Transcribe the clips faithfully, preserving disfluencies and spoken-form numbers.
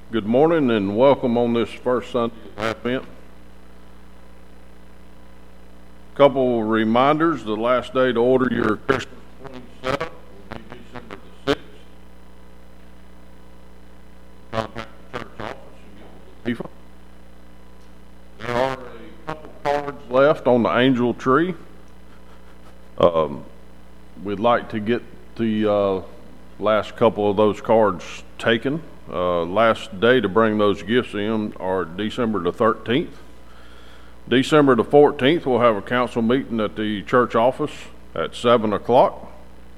Good morning and welcome on this first Sunday of Advent. Couple reminders: the last day to order your Christmas twenty-seven will be December the sixth. Contact the church office and get with Latifa. There are a couple cards left on the angel tree. Um, we'd like to get the uh, last couple of those cards taken. Uh, last day to bring those gifts in are December the thirteenth. December the fourteenth, we'll have a council meeting at the church office at seven o'clock.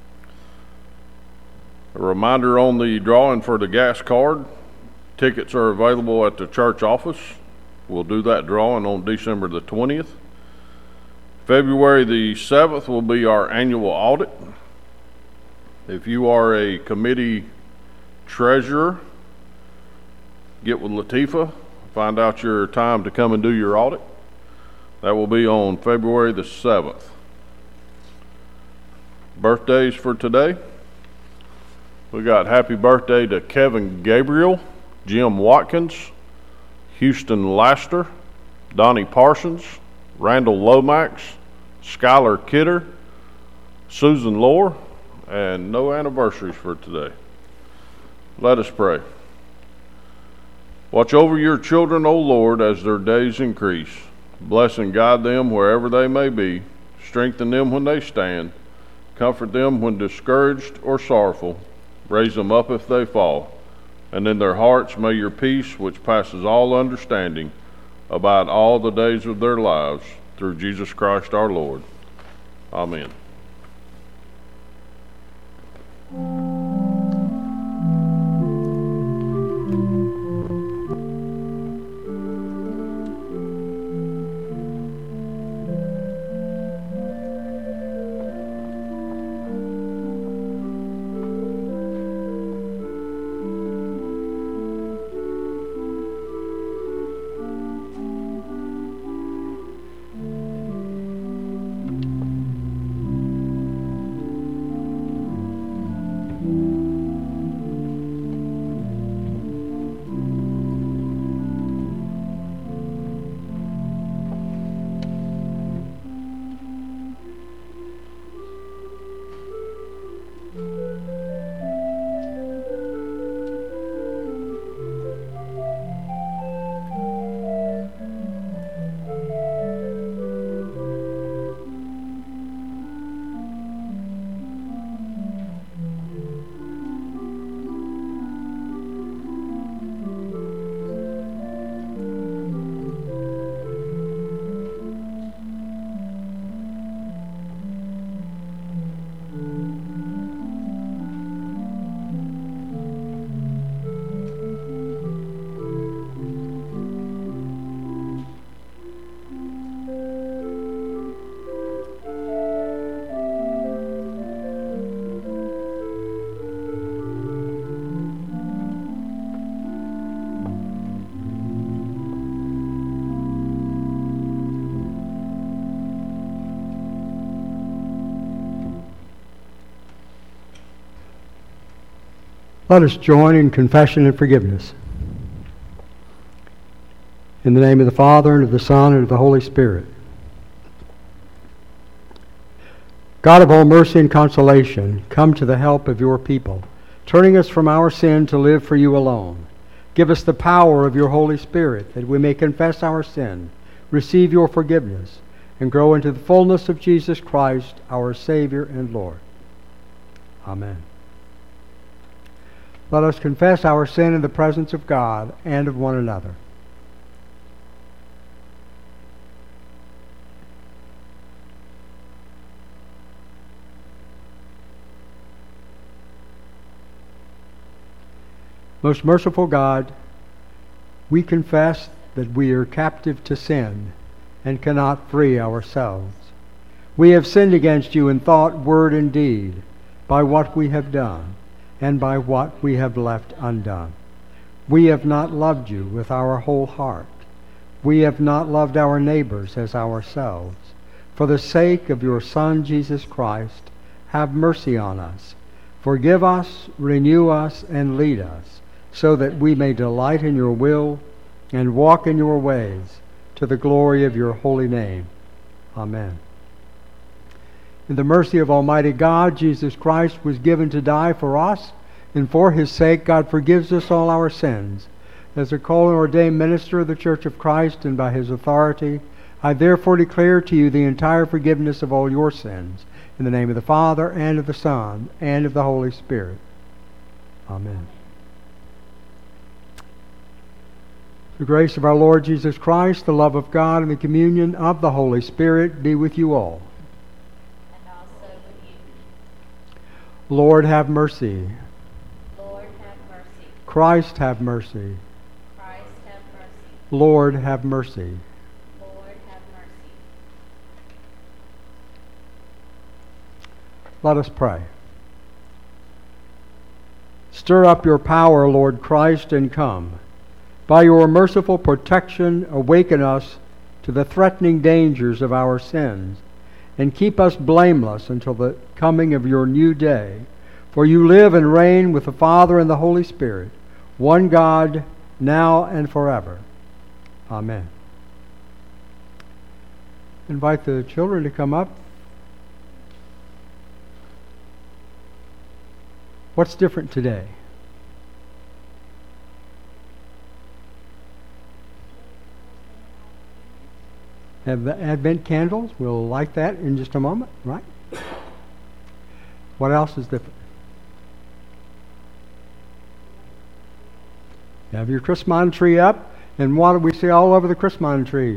A reminder on the drawing for the gas card. Tickets are available at the church office. We'll do that drawing on December the twentieth. February the seventh will be our annual audit. If you are a committee treasurer, get with Latifa, find out your time to come and do your audit. That will be on February the seventh. Birthdays for today. We got happy birthday to Kevin Gabriel, Jim Watkins, Houston Laster, Donnie Parsons, Randall Lomax, Skylar Kidder, Susan Lohr, and no anniversaries for today. Let us pray. Watch over your children, O Lord, as their days increase. Bless and guide them wherever they may be. Strengthen them when they stand. Comfort them when discouraged or sorrowful. Raise them up if they fall. And in their hearts may your peace, which passes all understanding, abide all the days of their lives, through Jesus Christ our Lord. Amen. Let us join in confession and forgiveness. In the name of the Father, and of the Son, and of the Holy Spirit. God of all mercy and consolation, come to the help of your people, turning us from our sin to live for you alone. Give us the power of your Holy Spirit, that we may confess our sin, receive your forgiveness, and grow into the fullness of Jesus Christ, our Savior and Lord. Amen. Let us confess our sin in the presence of God and of one another. Most merciful God, we confess that we are captive to sin and cannot free ourselves. We have sinned against you in thought, word, and deed, by what we have done, and by what we have left undone. We have not loved you with our whole heart. We have not loved our neighbors as ourselves. For the sake of your Son, Jesus Christ, have mercy on us. Forgive us, renew us, and lead us, so that we may delight in your will and walk in your ways, to the glory of your holy name. Amen. In the mercy of Almighty God, Jesus Christ was given to die for us, and for his sake God forgives us all our sins. As a called and ordained minister of the Church of Christ, and by his authority, I therefore declare to you the entire forgiveness of all your sins, in the name of the Father, and of the Son, and of the Holy Spirit. Amen. The grace of our Lord Jesus Christ, the love of God, and the communion of the Holy Spirit be with you all. And also with you. Lord, have mercy. Lord, have mercy. Christ, have mercy. Christ, have mercy. Lord, have mercy. Lord, have mercy. Let us pray. Stir up your power, Lord Christ, and come. By your merciful protection, awaken us to the threatening dangers of our sins, and keep us blameless until the coming of your new day. For you live and reign with the Father and the Holy Spirit, one God, now and forever. Amen. Invite the children to come up. What's different today? Have the Advent candles. We'll light that in just a moment, right? What else is different? You have your Christmas tree up, and what do we see all over the Christmas tree?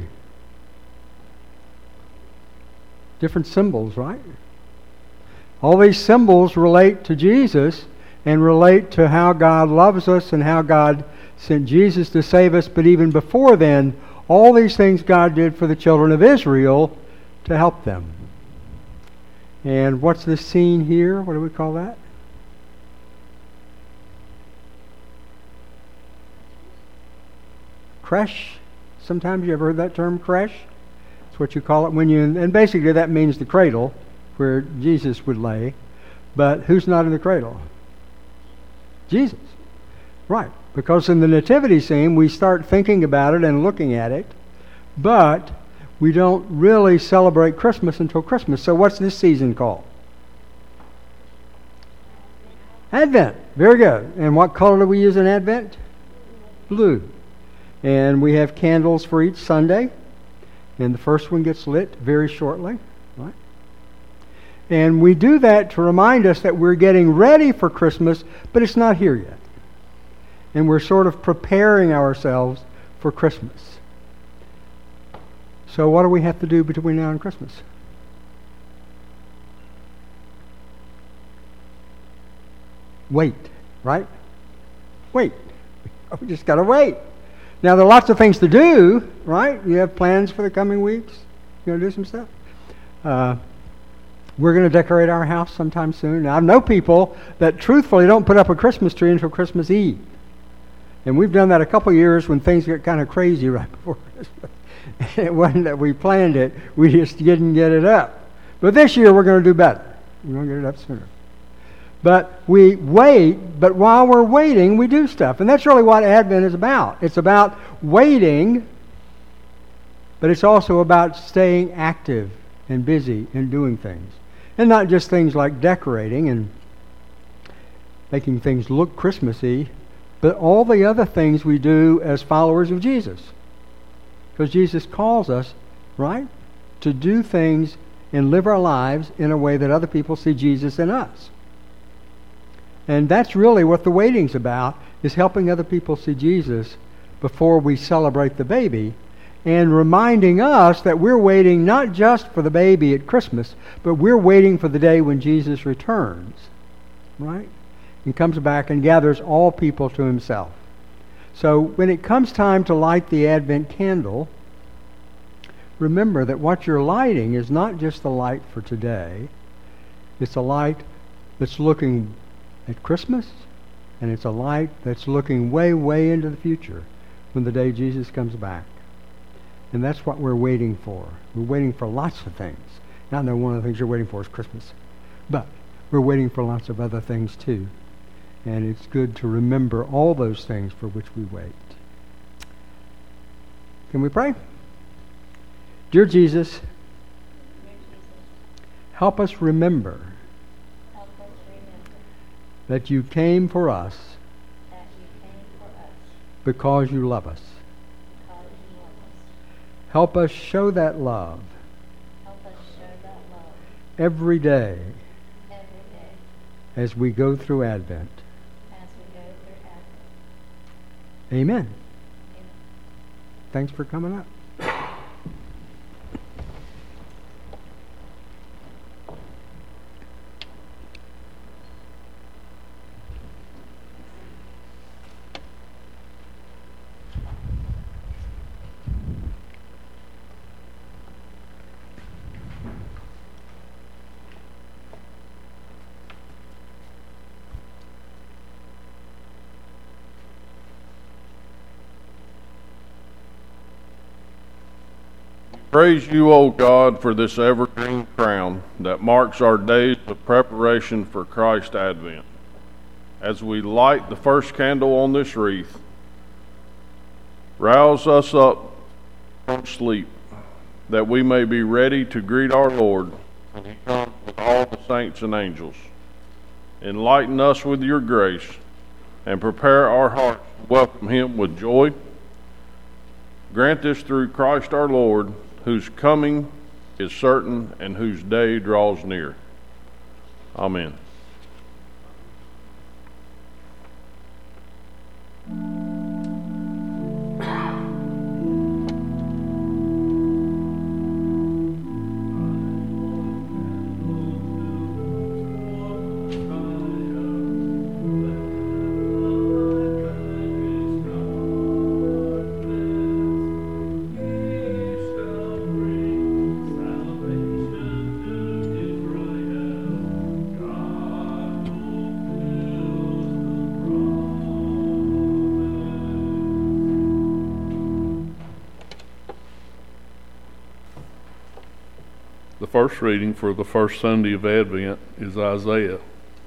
Different symbols, right? All these symbols relate to Jesus and relate to how God loves us and how God sent Jesus to save us. But even before then, all these things God did for the children of Israel to help them. And what's this scene here? What do we call that? Creche. Sometimes you ever heard that term, creche? That's what you call it when you, and basically that means the cradle where Jesus would lay. But who's not in the cradle? Jesus. Right. Because in the nativity scene, we start thinking about it and looking at it, but we don't really celebrate Christmas until Christmas. So what's this season called? Advent. Very good. And what color do we use in Advent? Blue. And we have candles for each Sunday, and the first one gets lit very shortly. Right? And we do that to remind us that we're getting ready for Christmas, but it's not here yet. And we're sort of preparing ourselves for Christmas. So what do we have to do between now and Christmas? Wait, right? Wait. We just got to wait. Now, there are lots of things to do, right? You have plans for the coming weeks? You're going to do some stuff? Uh, we're going to decorate our house sometime soon. Now, I know people that truthfully don't put up a Christmas tree until Christmas Eve. And we've done that a couple years when things get kind of crazy right before Christmas. It wasn't that we planned it, we just didn't get it up. But this year we're going to do better. We're going to get it up sooner. But we wait, but while we're waiting, we do stuff. And that's really what Advent is about. It's about waiting, but it's also about staying active and busy and doing things. And not just things like decorating and making things look Christmassy, but all the other things we do as followers of Jesus. Because Jesus calls us, right, to do things and live our lives in a way that other people see Jesus in us. And that's really what the waiting's about, is helping other people see Jesus before we celebrate the baby, and reminding us that we're waiting not just for the baby at Christmas, but we're waiting for the day when Jesus returns, right? And comes back and gathers all people to himself. So when it comes time to light the Advent candle, remember that what you're lighting is not just the light for today. It's a light that's looking at Christmas, and it's a light that's looking way, way into the future when the day Jesus comes back. And that's what we're waiting for. We're waiting for lots of things. Now, I know one of the things you're waiting for is Christmas, but we're waiting for lots of other things too. And it's good to remember all those things for which we wait. Can we pray? Dear Jesus, Dear Jesus, help us remember help us remember that you came for us that you came for us because you love us. because you love us. Help us show that love Help us show that love every day every day as we go through Advent. as we go through Advent. Amen. Amen. Thanks for coming up. Praise you, O God, for this evergreen crown that marks our days of preparation for Christ's advent. As we light the first candle on this wreath, rouse us up from sleep, that we may be ready to greet our Lord when he comes with all the saints and angels. Enlighten us with your grace, and prepare our hearts to welcome him with joy. Grant this through Christ our Lord, whose coming is certain and whose day draws near. Amen. The first reading for the first Sunday of Advent is Isaiah.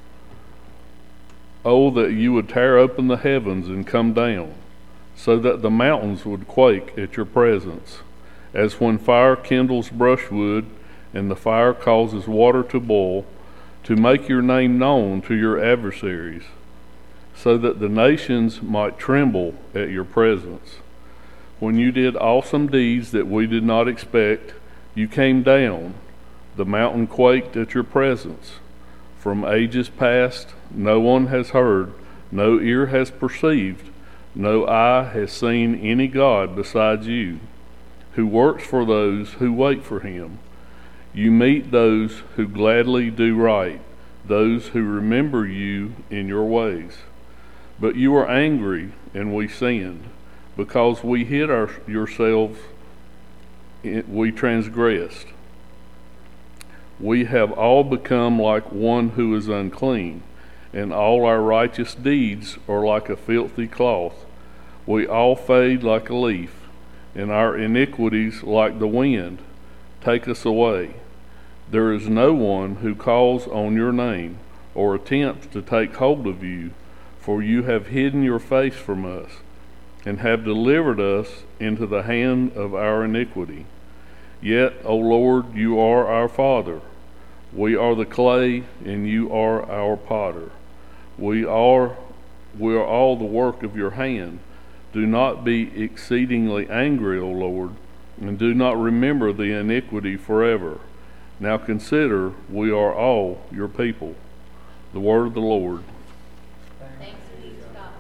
Oh, that you would tear open the heavens and come down, so that the mountains would quake at your presence, as when fire kindles brushwood and the fire causes water to boil, to make your name known to your adversaries, so that the nations might tremble at your presence. When you did awesome deeds that we did not expect, you came down. The mountain quaked at your presence. From ages past, no one has heard, no ear has perceived, no eye has seen any God besides you, who works for those who wait for him. You meet those who gladly do right, those who remember you in your ways. But you were angry, and we sinned. Because we hid our, yourselves, we transgressed. We have all become like one who is unclean, and all our righteous deeds are like a filthy cloth. We all fade like a leaf, and our iniquities like the wind take us away. There is no one who calls on your name or attempts to take hold of you, for you have hidden your face from us, and have delivered us into the hand of our iniquity. Yet, O Lord, you are our Father. We are the clay, and you are our potter. We are, we are all the work of your hand. Do not be exceedingly angry, O Lord, and do not remember the iniquity forever. Now consider, we are all your people. The word of the Lord. Thanks be to God.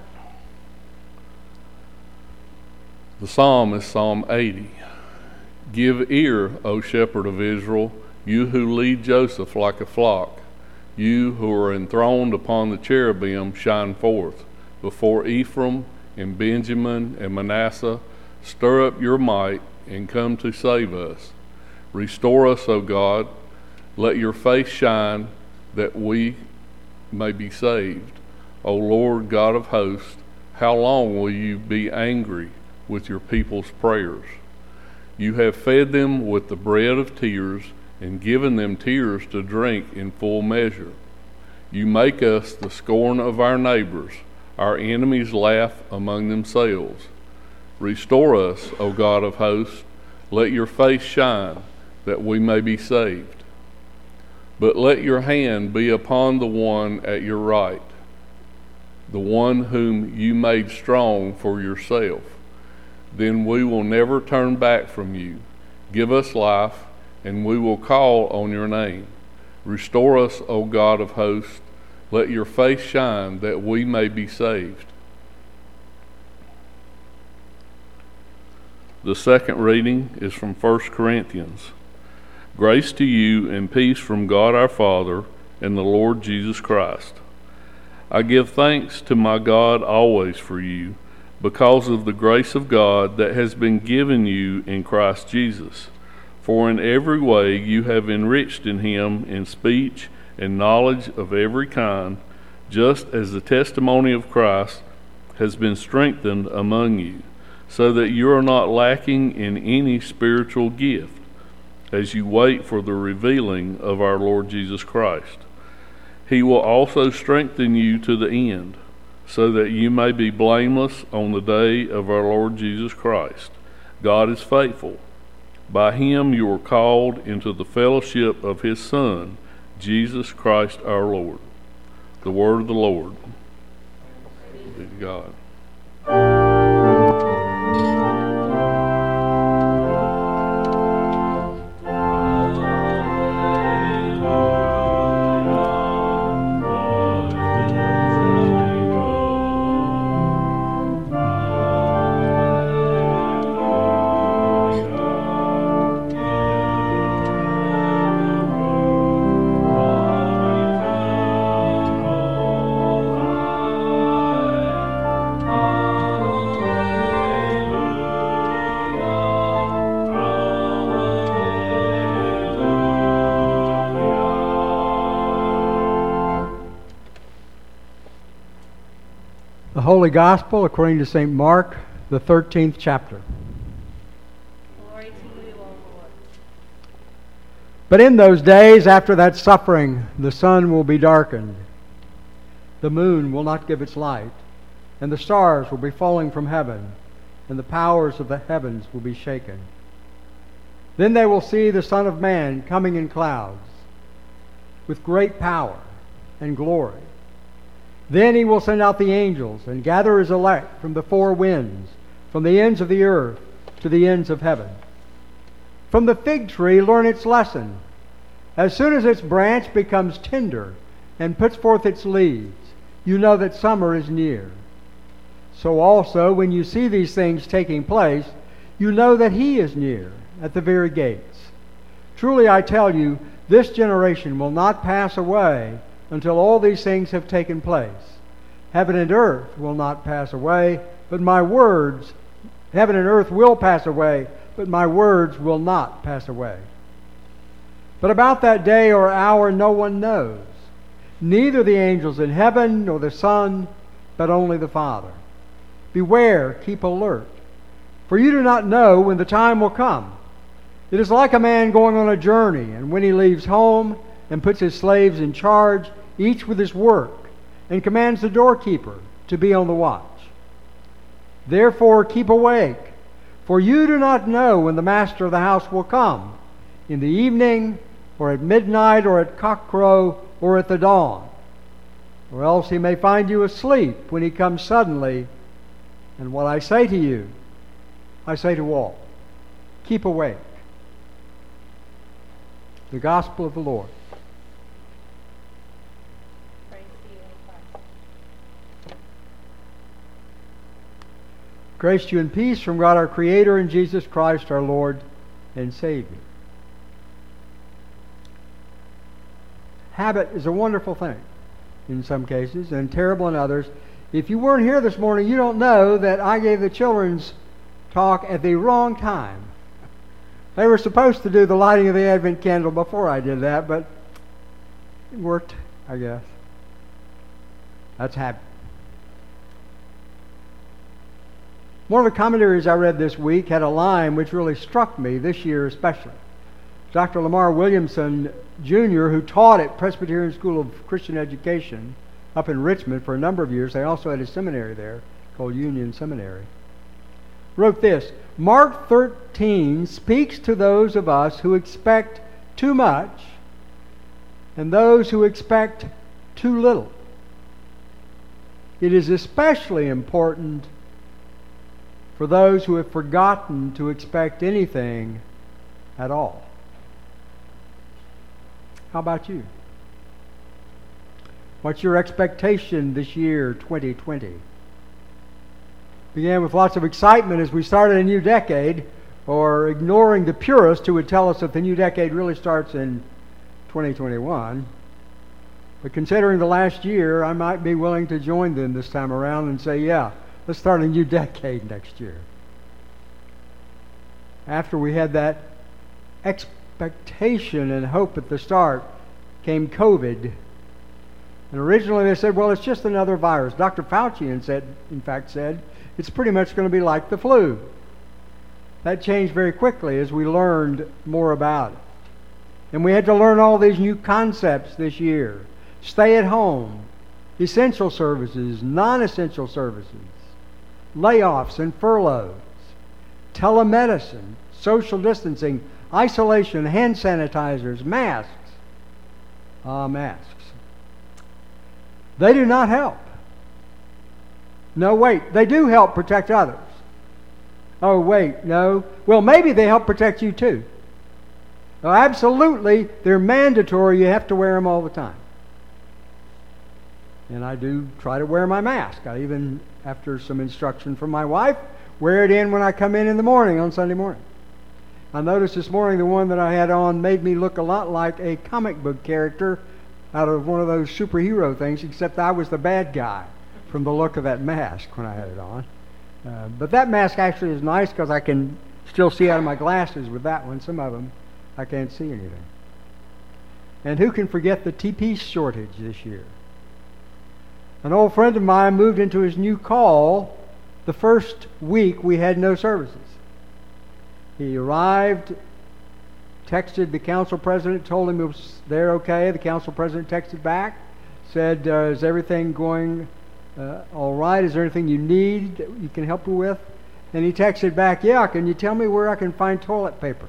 The psalm is Psalm eighty. Give ear, O shepherd of Israel, you who lead Joseph like a flock. You who are enthroned upon the cherubim, shine forth. Before Ephraim and Benjamin and Manasseh, stir up your might and come to save us. Restore us, O God. Let your face shine, that we may be saved. O Lord God of hosts, how long will you be angry with your people's prayers? You have fed them with the bread of tears and given them tears to drink in full measure. You make us the scorn of our neighbors. Our enemies laugh among themselves. Restore us, O God of hosts. Let your face shine, that we may be saved. But let your hand be upon the one at your right, the one whom you made strong for yourself. Then we will never turn back from you. Give us life, and we will call on your name. Restore us, O God of hosts. Let your face shine, that we may be saved. The second reading is from First Corinthians. Grace to you and peace from God our Father and the Lord Jesus Christ. I give thanks to my God always for you, because of the grace of God that has been given you in Christ Jesus. For in every way you have enriched in him in speech and knowledge of every kind, just as the testimony of Christ has been strengthened among you, so that you are not lacking in any spiritual gift, as you wait for the revealing of our Lord Jesus Christ. He will also strengthen you to the end, so that you may be blameless on the day of our Lord Jesus Christ. God is faithful. By him you were called into the fellowship of his Son, Jesus Christ our Lord. The word of the Lord. Be to God. The Holy Gospel according to Saint Mark, the thirteenth chapter. Glory to you, O Lord. But in those days after that suffering, the sun will be darkened, the moon will not give its light, and the stars will be falling from heaven, and the powers of the heavens will be shaken. Then they will see the Son of Man coming in clouds, with great power and glory. Then he will send out the angels and gather his elect from the four winds, from the ends of the earth to the ends of heaven. From the fig tree learn its lesson. As soon as its branch becomes tender and puts forth its leaves, you know that summer is near. So also, when you see these things taking place, you know that he is near, at the very gates. Truly I tell you, this generation will not pass away until all these things have taken place. Heaven and earth will not pass away, but my words, heaven and earth will pass away, but my words will not pass away. But about that day or hour no one knows, neither the angels in heaven nor the Son, but only the Father. Beware, keep alert, for you do not know when the time will come. It is like a man going on a journey, and when he leaves home and puts his slaves in charge, each with his work, and commands the doorkeeper to be on the watch. Therefore keep awake, for you do not know when the master of the house will come, in the evening, or at midnight, or at cockcrow, or at the dawn. Or else he may find you asleep when he comes suddenly. And what I say to you, I say to all, keep awake. The Gospel of the Lord. Praise to you, O Christ. Grace to you and peace from God our Creator and Jesus Christ our Lord and Savior. Habit is a wonderful thing in some cases and terrible in others. If you weren't here this morning, you don't know that I gave the children's talk at the wrong time. They were supposed to do the lighting of the Advent candle before I did that, but it worked, I guess. That's habit. One of the commentaries I read this week had a line which really struck me this year especially. Doctor Lamar Williamson, Junior, who taught at Presbyterian School of Christian Education up in Richmond for a number of years, they also had a seminary there called Union Seminary, wrote this: Mark thirteen speaks to those of us who expect too much and those who expect too little. It is especially important for those who have forgotten to expect anything at all. How about you? What's your expectation this year, twenty twenty? Began with lots of excitement as we started a new decade, or ignoring the purists who would tell us that the new decade really starts in twenty twenty-one. But considering the last year, I might be willing to join them this time around and say, yeah, let's start a new decade next year. After we had that expectation and hope at the start, came COVID. And originally they said, well, it's just another virus. Doctor Fauci in, said, in fact said, it's pretty much going to be like the flu. That changed very quickly as we learned more about it. And we had to learn all these new concepts this year. Stay at home, essential services, non-essential services, layoffs and furloughs, telemedicine, social distancing, isolation, hand sanitizers, masks. Ah, uh, masks. They do not help. No, wait, they do help protect others. Oh, wait, no. Well, maybe they help protect you too. Oh, absolutely, they're mandatory. You have to wear them all the time. And I do try to wear my mask. I even, after some instruction from my wife, wear it in when I come in in the morning on Sunday morning. I noticed this morning the one that I had on made me look a lot like a comic book character out of one of those superhero things, except I was the bad guy from the look of that mask when I had it on. Uh, but that mask actually is nice because I can still see out of my glasses with that one. Some of them, I can't see anything. And who can forget the T-piece shortage this year? An old friend of mine moved into his new call the first week we had no services. He arrived, texted the council president, told him it was there okay. The council president texted back, said, uh, is everything going uh, all right? Is there anything you need that you can help me with? And he texted back, yeah, can you tell me where I can find toilet paper?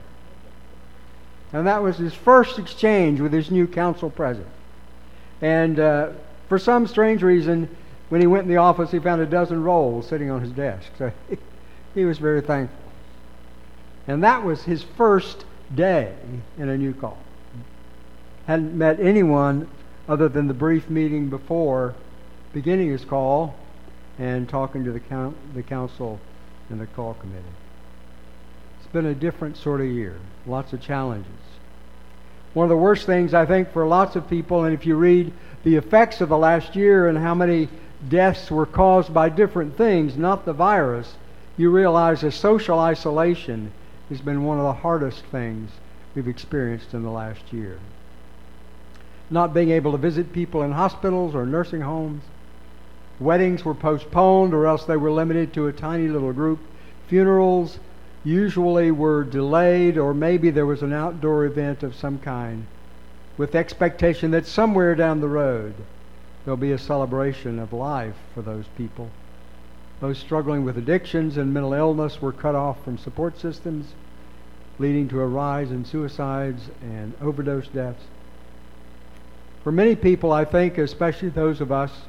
And that was his first exchange with his new council president. And uh, for some strange reason, when he went in the office, he found a dozen rolls sitting on his desk. So he, he was very thankful. And that was his first day in a new call. Hadn't met anyone other than the brief meeting before beginning his call and talking to the, count, the council and the call committee. It's been a different sort of year. Lots of challenges. One of the worst things, I think, for lots of people, and if you read the effects of the last year and how many deaths were caused by different things, not the virus, you realize that social isolation has been one of the hardest things we've experienced in the last year. Not being able to visit people in hospitals or nursing homes. Weddings were postponed or else they were limited to a tiny little group. Funerals usually were delayed, or maybe there was an outdoor event of some kind with expectation that somewhere down the road there'll be a celebration of life for those people. Those struggling with addictions and mental illness were cut off from support systems, leading to a rise in suicides and overdose deaths. For many people, I think, especially those of us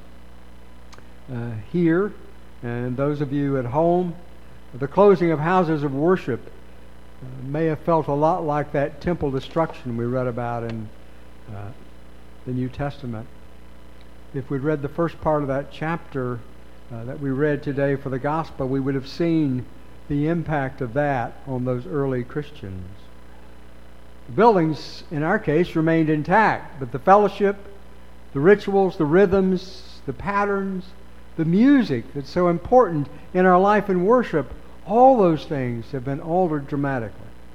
uh, here and those of you at home, the closing of houses of worship uh, may have felt a lot like that temple destruction we read about in uh, the New Testament. If we'd read the first part of that chapter uh, that we read today for the gospel, we would have seen the impact of that on those early Christians. The buildings, in our case, remained intact, but the fellowship, the rituals, the rhythms, the patterns, the music that's so important in our life and worship, all those things have been altered dramatically.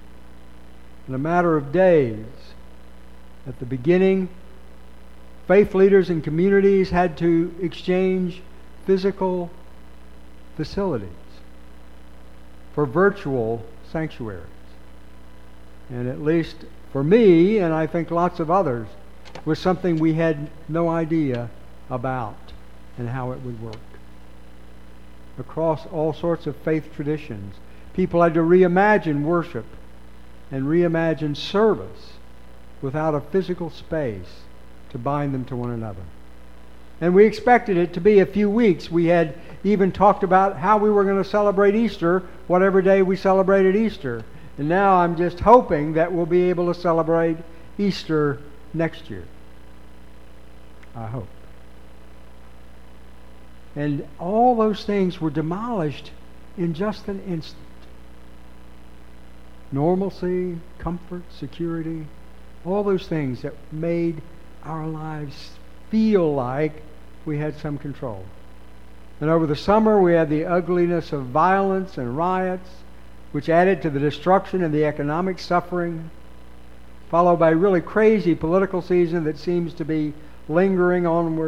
In a matter of days, at the beginning, faith leaders and communities had to exchange physical facilities for virtual sanctuaries. And at least for me, and I think lots of others, was something we had no idea about and how it would work. Across all sorts of faith traditions, people had to reimagine worship and reimagine service without a physical space to bind them to one another. And we expected it to be a few weeks. We had even talked about how we were going to celebrate Easter, whatever day we celebrated Easter. And now I'm just hoping that we'll be able to celebrate Easter next year. I hope. And all those things were demolished in just an instant. Normalcy, comfort, security, all those things that made our lives feel like we had some control. And over the summer we had the ugliness of violence and riots, which added to the destruction and the economic suffering, followed by a really crazy political season that seems to be lingering onward.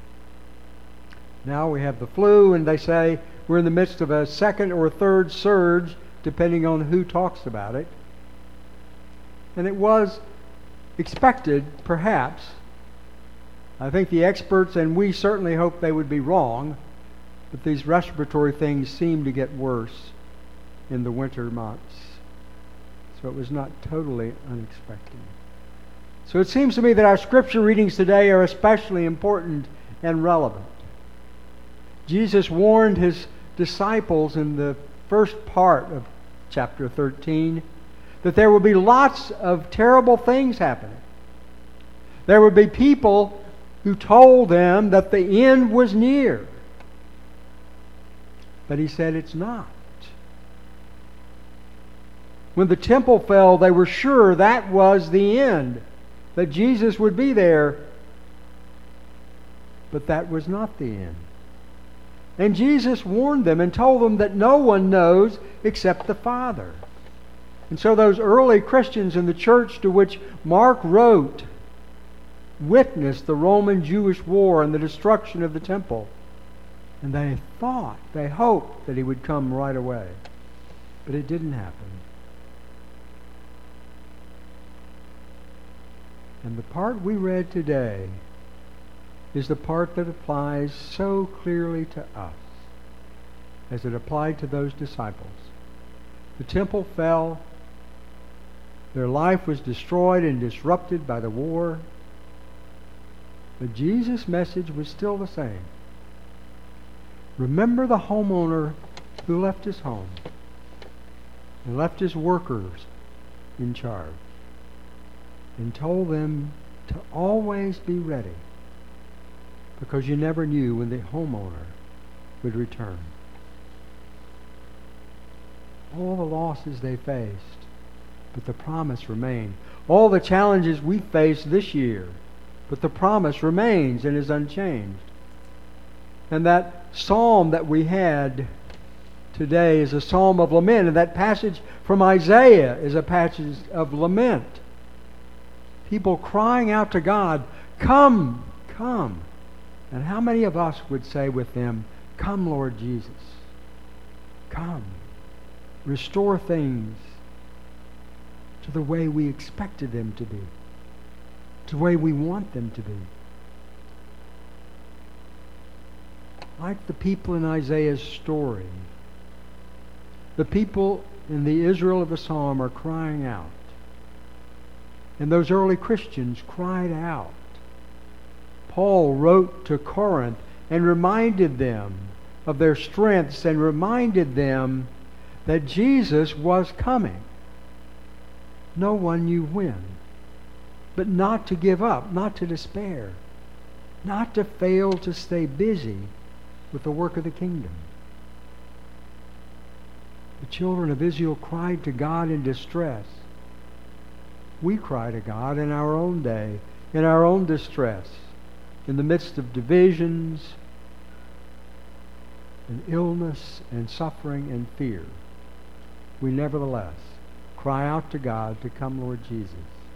Now we have the flu, and they say we're in the midst of a second or third surge, depending on who talks about it. And it was expected, perhaps. I think the experts, and we certainly hope they would be wrong, but these respiratory things seem to get worse in the winter months. So it was not totally unexpected. So it seems to me that our scripture readings today are especially important and relevant. Jesus warned his disciples in the first part of chapter thirteen that there would be lots of terrible things happening. There would be people who told them that the end was near. But he said it's not. When the temple fell, they were sure that was the end, that Jesus would be there. But that was not the end. And Jesus warned them and told them that no one knows except the Father. And so those early Christians in the church to which Mark wrote witnessed the Roman-Jewish war and the destruction of the temple. And they thought, they hoped that he would come right away. But it didn't happen. And the part we read today is the part that applies so clearly to us as it applied to those disciples. The temple fell. Their life was destroyed and disrupted by the war. But Jesus' message was still the same. Remember the homeowner who left his home and left his workers in charge and told them to always be ready, because you never knew when the homeowner would return. All the losses they faced, but the promise remained. All the challenges we face this year, but the promise remains and is unchanged. And that psalm that we had today is a psalm of lament, and that passage from Isaiah is a passage of lament. People crying out to God, "Come, come." And how many of us would say with them, "Come, Lord Jesus. Come. Restore things to the way we expected them to be, to the way we want them to be." Like the people in Isaiah's story, the people in the Israel of the Psalm are crying out. And those early Christians cried out. Paul wrote to Corinth and reminded them of their strengths and reminded them that Jesus was coming. No one knew when, but not to give up, not to despair, not to fail to stay busy with the work of the kingdom. The children of Israel cried to God in distress. We cry to God in our own day, in our own distress, in the midst of divisions and illness and suffering and fear. We nevertheless cry out to God to come, Lord Jesus.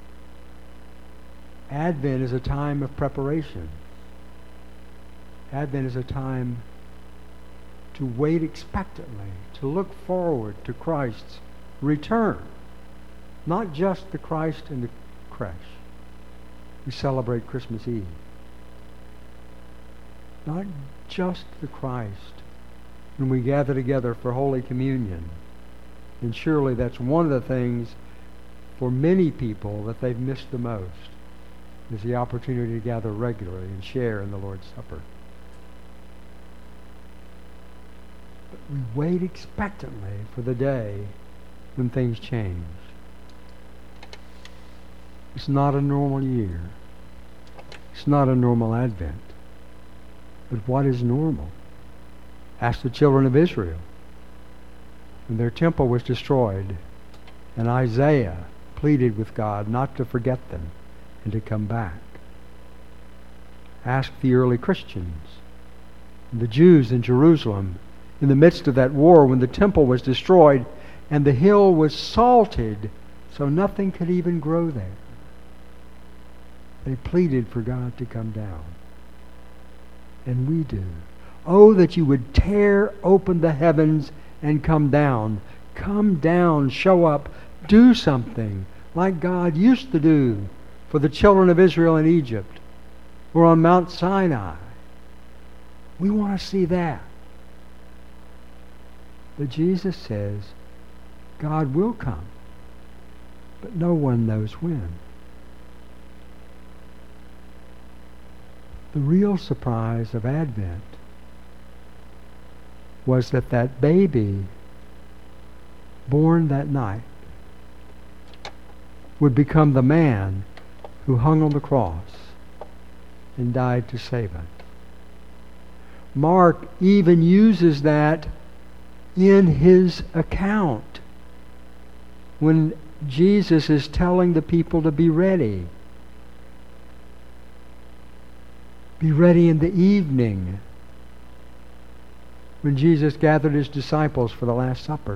Advent is a time of preparation. Advent is a time to wait expectantly, to look forward to Christ's return. not just the Christ in the creche. We celebrate Christmas Eve. Not just the Christ when we gather together for Holy Communion. And surely that's one of the things for many people that they've missed the most, is the opportunity to gather regularly and share in the Lord's Supper. But we wait expectantly for the day when things change. It's not a normal year. It's not a normal Advent. But what is normal? Ask the children of Israel. When their temple was destroyed, and Isaiah pleaded with God not to forget them and to come back. Ask the early Christians, the Jews in Jerusalem, in the midst of that war when the temple was destroyed and the hill was salted so nothing could even grow there. They pleaded for God to come down. And we do. Oh, that you would tear open the heavens and come down. Come down, show up, do something like God used to do for the children of Israel in Egypt or on Mount Sinai. We want to see that. But Jesus says God will come, but no one knows when. The real surprise of Advent was that that baby born that night would become the man who hung on the cross and died to save us. Mark even uses that in his account when Jesus is telling the people to be ready. Be ready in the evening, when Jesus gathered his disciples for the Last Supper.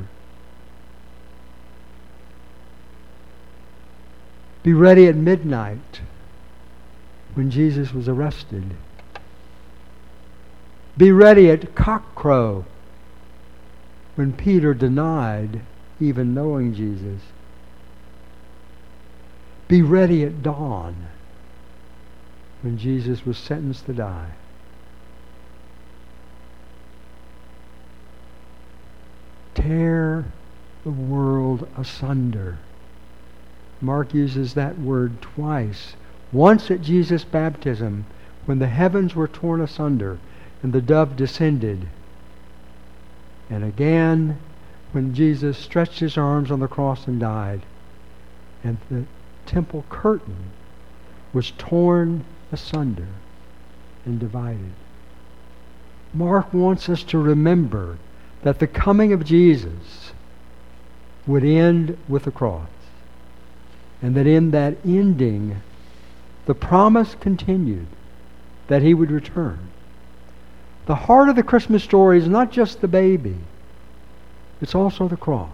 Be ready at midnight, when Jesus was arrested. Be ready at cockcrow, when Peter denied even knowing Jesus. Be ready at dawn, when Jesus was sentenced to die. Tear the world asunder. Mark uses that word twice. Once at Jesus' baptism, when the heavens were torn asunder and the dove descended. And again, when Jesus stretched his arms on the cross and died, and the temple curtain was torn asunder and divided. Mark wants us to remember that the coming of Jesus would end with the cross, and that in that ending the promise continued that he would return. The heart of the Christmas story is not just the baby, it's also the cross.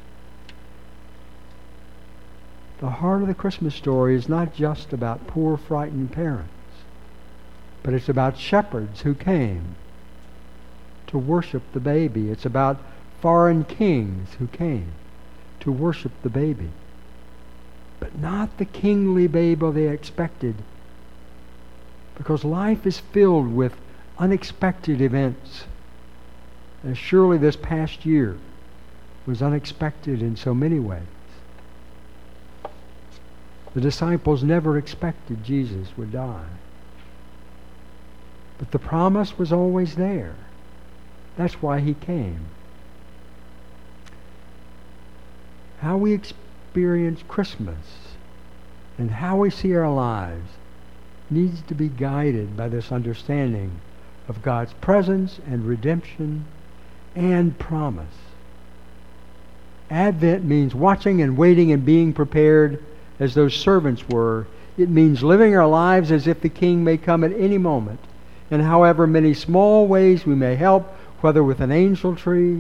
The heart of the Christmas story is not just about poor, frightened parents, but it's about shepherds who came to worship the baby. It's about foreign kings who came to worship the baby. But not the kingly baby they expected, because life is filled with unexpected events. And surely this past year was unexpected in so many ways. The disciples never expected Jesus would die. But the promise was always there. That's why he came. How we experience Christmas and how we see our lives needs to be guided by this understanding of God's presence and redemption and promise. Advent means watching and waiting and being prepared as those servants were. It means living our lives as if the King may come at any moment, in however many small ways we may help, whether with an angel tree,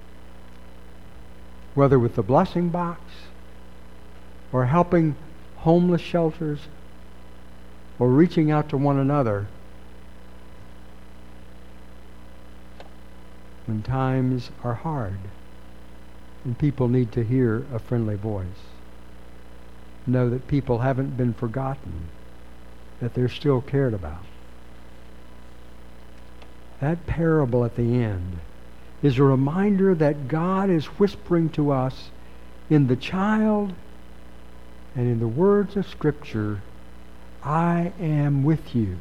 whether with the blessing box, or helping homeless shelters, or reaching out to one another when times are hard and people need to hear a friendly voice. know that people haven't been forgotten, that they're still cared about. That parable at the end is a reminder that God is whispering to us in the child and in the words of Scripture, I am with you.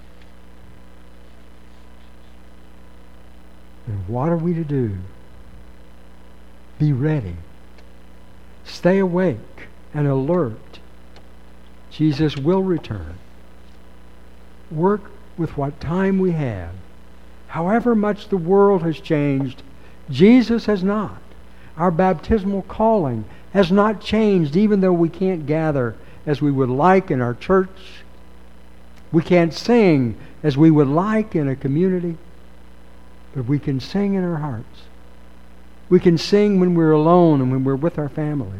And what are we to do? Be ready. Stay awake and alert. Jesus will return. Work with what time we have. However much the world has changed, Jesus has not. Our baptismal calling has not changed, even though we can't gather as we would like in our church. We can't sing as we would like in a community, but we can sing in our hearts. We can sing when we're alone and when we're with our families.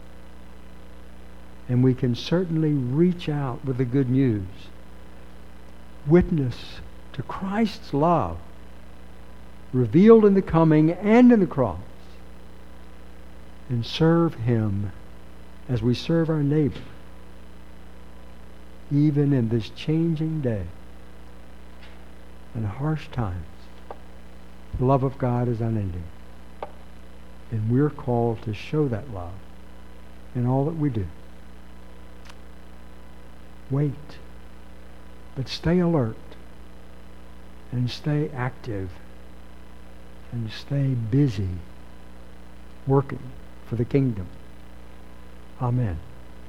And we can certainly reach out with the good news. Witness to Christ's love revealed in the coming and in the cross, and serve Him as we serve our neighbor, even in this changing day and harsh times. The love of God is unending, and we're called to show that love in all that we do. Wait, but stay alert, and stay active, and stay busy working for the kingdom. Amen.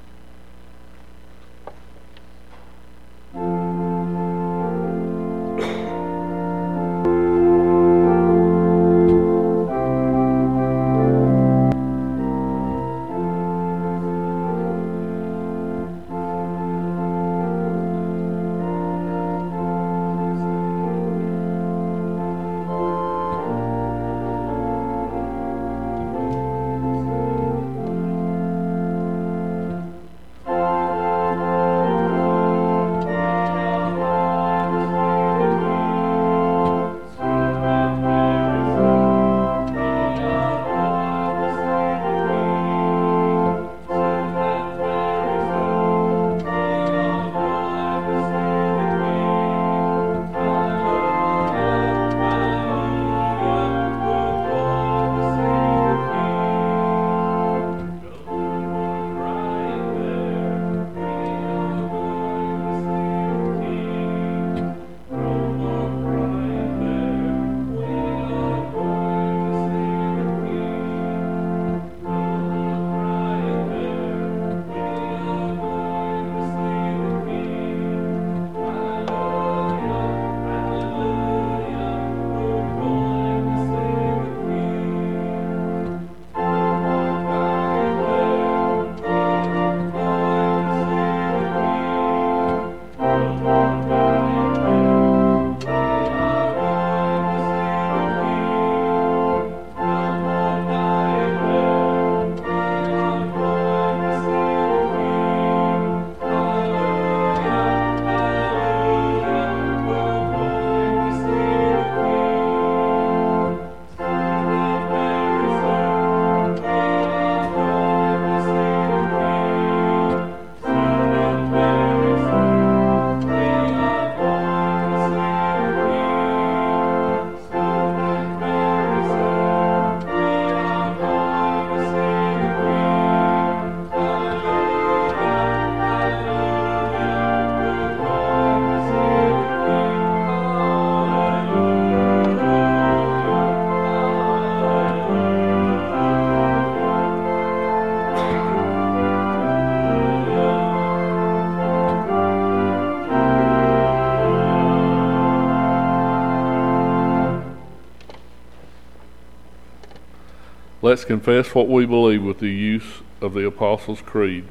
Let's confess what we believe with the use of the Apostles' Creed.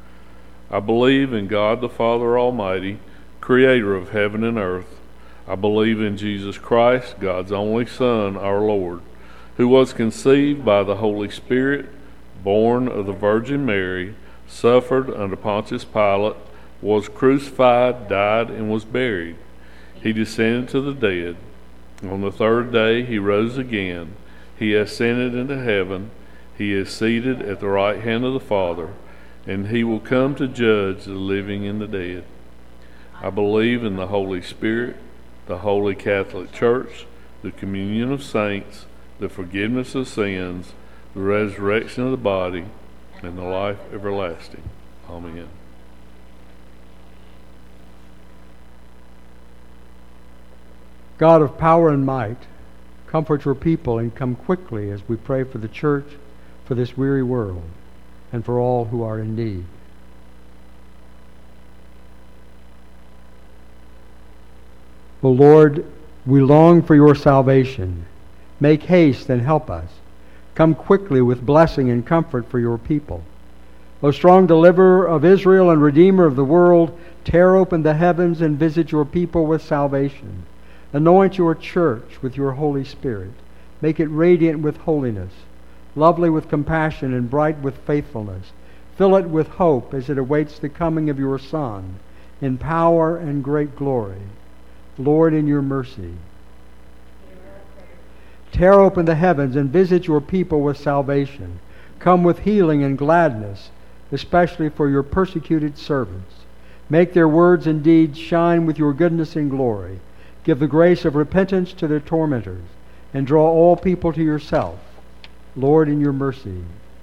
I believe in God the Father Almighty, creator of heaven and earth. I believe in Jesus Christ, God's only Son, our Lord, who was conceived by the Holy Spirit, born of the Virgin Mary, suffered under Pontius Pilate, was crucified, died, and was buried. He descended to the dead. On the third day he rose again. He ascended into heaven. He is seated at the right hand of the Father. and he will come to judge the living and the dead. I believe in the Holy Spirit, the Holy Catholic Church, the communion of saints, the forgiveness of sins, the resurrection of the body, and the life everlasting. Amen. God of power and might, comfort your people and come quickly as we pray for the church, for this weary world, and for all who are in need. O Lord, we long for your salvation. Make haste and help us. Come quickly with blessing and comfort for your people. O strong deliverer of Israel and redeemer of the world, tear open the heavens and visit your people with salvation. Anoint your church with your Holy Spirit. Make it radiant with holiness, lovely with compassion, and bright with faithfulness. Fill it with hope as it awaits the coming of your Son in power and great glory. Lord, in your mercy, tear open the heavens and visit your people with salvation. Come with healing and gladness, especially for your persecuted servants. Make their words and deeds shine with your goodness and glory. Give the grace of repentance to their tormentors, and draw all people to yourself. Lord, in your mercy.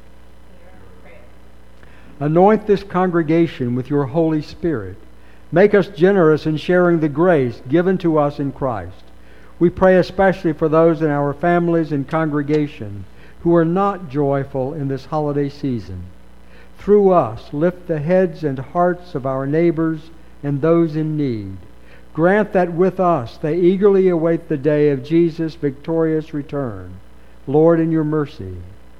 Anoint this congregation with your Holy Spirit. Make us generous in sharing the grace given to us in Christ. We pray especially for those in our families and congregation who are not joyful in this holiday season. Through us, lift the heads and hearts of our neighbors and those in need. Grant that with us they eagerly await the day of Jesus' victorious return. Lord, in your mercy.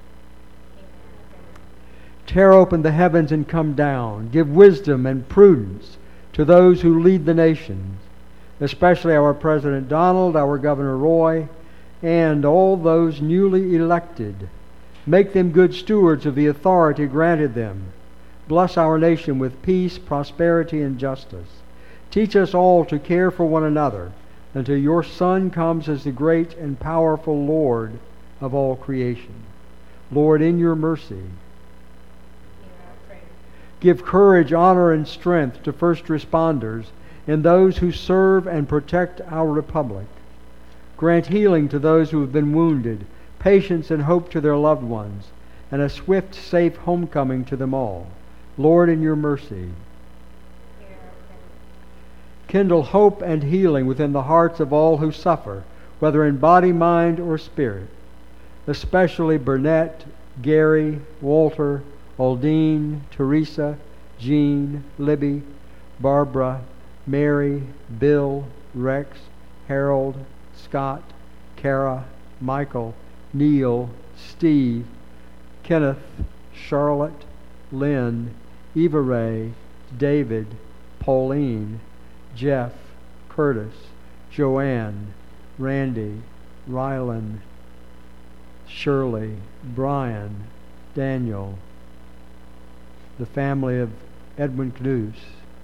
Tear open the heavens and come down. Give wisdom and prudence to those who lead the nations, especially our President Donald, our Governor Roy, and all those newly elected. Make them good stewards of the authority granted them. Bless our nation with peace, prosperity, and justice. Teach us all to care for one another until your Son comes as the great and powerful Lord of all creation. Lord, in your mercy, give courage, honor, and strength to first responders and those who serve and protect our republic. Grant healing to those who have been wounded, patience and hope to their loved ones, and a swift, safe homecoming to them all. Lord, in your mercy. Kindle hope and healing within the hearts of all who suffer, whether in body, mind, or spirit, especially Burnett, Gary, Walter, Aldine, Teresa, Jean, Libby, Barbara, Mary, Bill, Rex, Harold, Scott, Kara, Michael, Neil, Steve, Kenneth, Charlotte, Lynn, Eva Ray, David, Pauline, Jeff, Curtis, Joanne, Randy, Rylan, Shirley, Brian, Daniel, the family of Edwin Knus,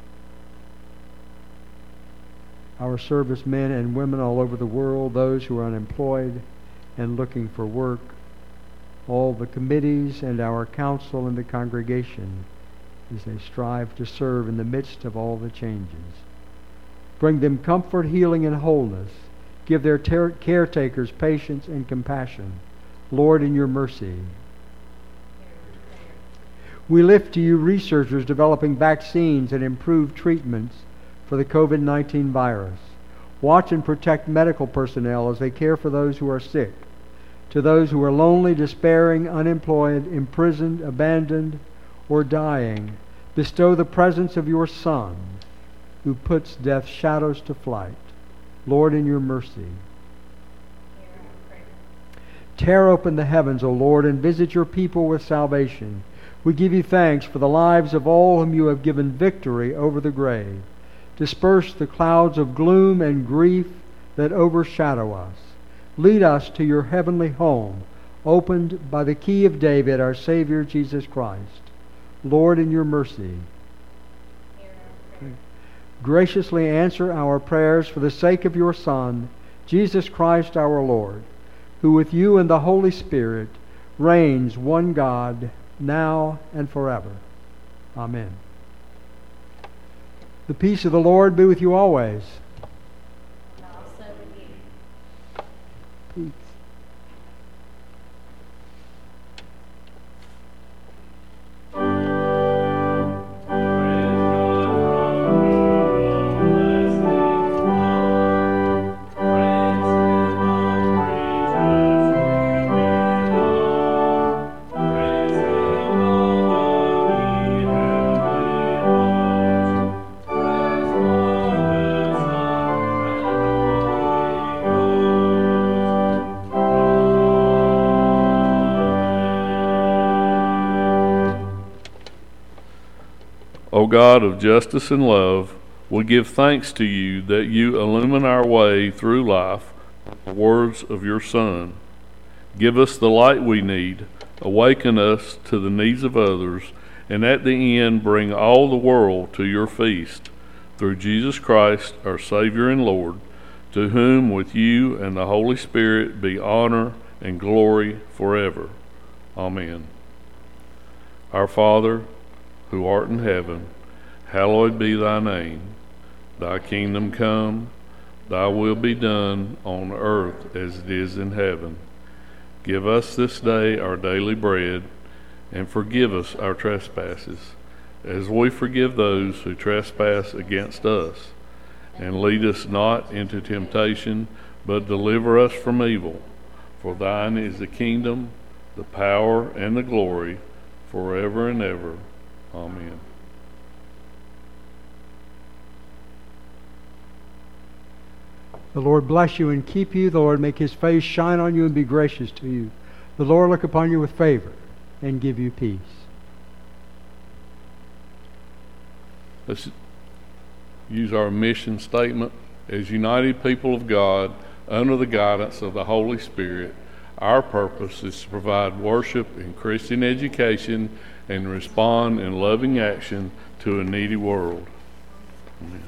our servicemen and women all over the world, those who are unemployed and looking for work, all the committees and our council and the congregation as they strive to serve in the midst of all the changes. Bring them comfort, healing, and wholeness. Give their ter- caretakers patience and compassion. Lord, in your mercy. We lift to you researchers developing vaccines and improved treatments for the covid nineteen virus. Watch and protect medical personnel as they care for those who are sick. To those who are lonely, despairing, unemployed, imprisoned, abandoned, or dying, bestow the presence of your Son, who puts death's shadows to flight. Lord, in your mercy. Tear open the heavens, O Lord, and visit your people with salvation. We give you thanks for the lives of all whom you have given victory over the grave. Disperse the clouds of gloom and grief that overshadow us. Lead us to your heavenly home, opened by the key of David, our Savior, Jesus Christ. Lord, in your mercy. Graciously answer our prayers for the sake of your Son, Jesus Christ our Lord, who with you and the Holy Spirit reigns one God, now and forever. Amen. The peace of the Lord be with you always. And also with you. Peace. O God of justice and love, we give thanks to you that you illumine our way through life with the words of your Son. Give us the light we need, awaken us to the needs of others, and at the end bring all the world to your feast. Through Jesus Christ, our Savior and Lord, to whom with you and the Holy Spirit be honor and glory forever. Amen. Our Father, who art in heaven, hallowed be thy name. Thy kingdom come, thy will be done on earth as it is in heaven. Give us this day our daily bread, and forgive us our trespasses, as we forgive those who trespass against us. And lead us not into temptation, but deliver us from evil. For thine is the kingdom, the power, and the glory, forever and ever. Amen. The Lord bless you and keep you. The Lord make his face shine on you and be gracious to you. The Lord look upon you with favor and give you peace. Let's use our mission statement. As united people of God, under the guidance of the Holy Spirit, our purpose is to provide worship and Christian education and respond in loving action to a needy world. Amen.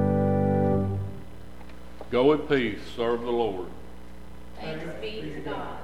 Go in peace, serve the Lord. Thanks be to God.